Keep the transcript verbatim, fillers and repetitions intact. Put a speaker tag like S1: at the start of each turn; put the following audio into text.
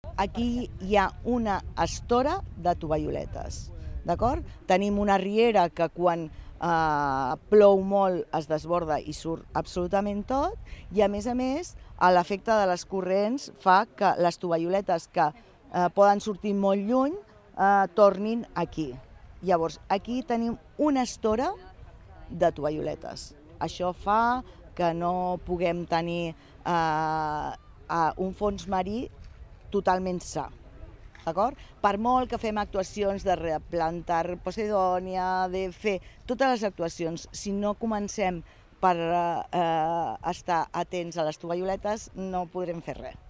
S1: Aquí hi ha una estora de tovalloletes, d'acord? Tenim una riera que quan eh, plou molt es desborda i surt absolutament tot, i a més a més l'efecte de les corrents fa que les tovalloletes que eh, poden sortir molt lluny eh, tornin aquí. Llavors, aquí tenim una estora de tovalloletes. Això fa que no puguem tenir eh, un fons marí totalment sa, d'acord? Per molt que fem actuacions de replantar Posidònia, de fer totes les actuacions, si no comencem per eh, estar atents a les tovalloletes, no podrem fer res.